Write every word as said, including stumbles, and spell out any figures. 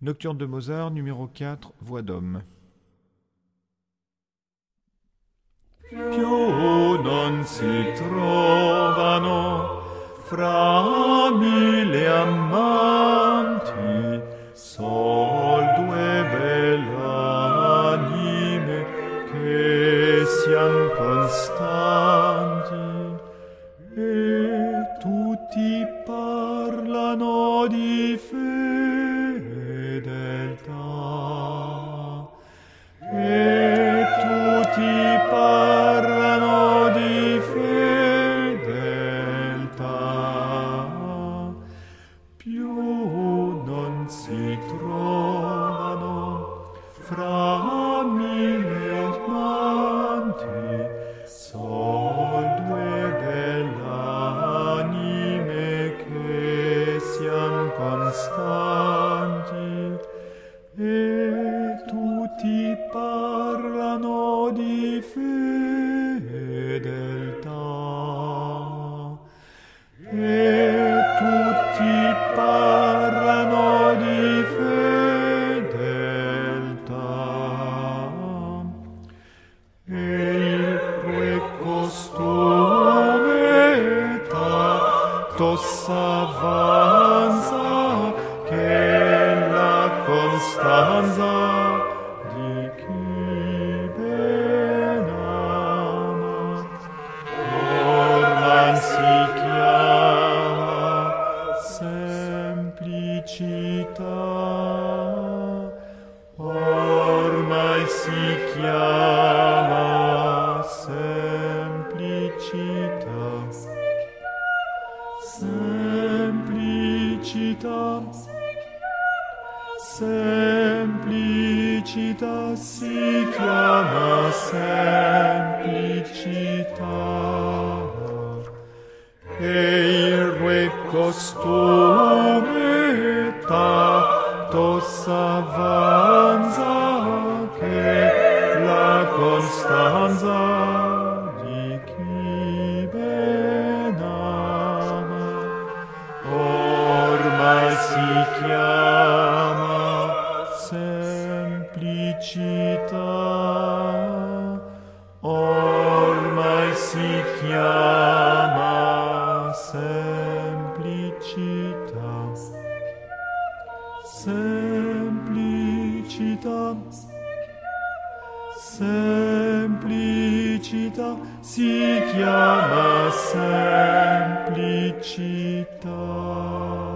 Nocturne de Mozart, numéro quatre, voix d'homme. Più non si trovano fra mille amanti sol due belle anime che sian costanti, e tutti parlano di fedeltà, e tutti parlano di fedeltà. Più non si trovano fra mille amanti sol due belle anime che sian costanti, e tutti parlano di fedeltà, e tutti parlano di fedeltà, e il re costume tanto s'avanza che la costanza di chi ben ama ormai si chiama semplicità, ormai si chiama semplicità, semplicità, semplicità si chiama semplicità, e il re costume tanto s'avanza che la costanza di chi ben ama ormai si chiama semplicità, ormai si chiama semplicità, semplicità, semplicità si chiama semplicità.